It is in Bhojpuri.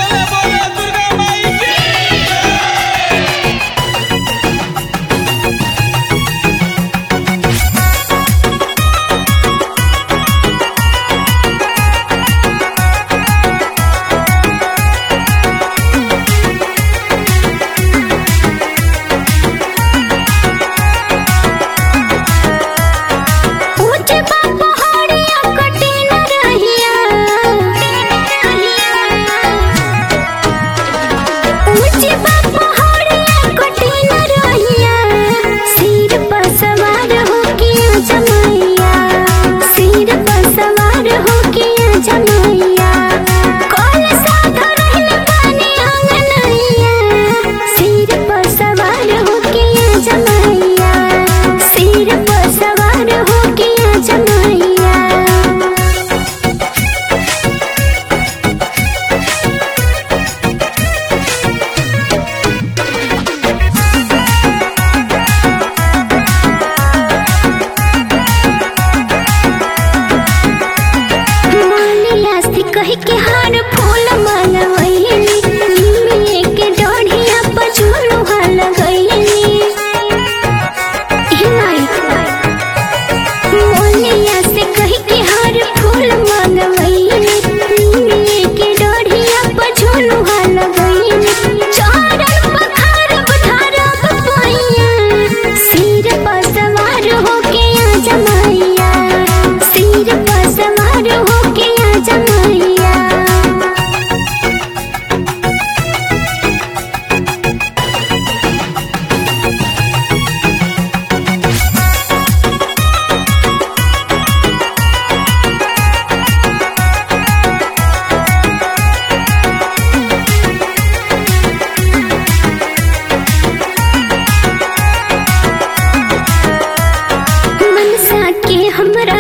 बोला बोला दुर्गा माई की कह के हार फूल मंगवैली निमिये के डोढ़िया पर झुलुहा लगैली मोलिया से कह के हार फूल मंगवैली निमिये के डोढ़िया पर झुलुहा लगैली चरण पखार बुधारब पैया सिर पर सवार होके आ जमैया सिर पर सवार होके आ जमैया मनसा के हमरा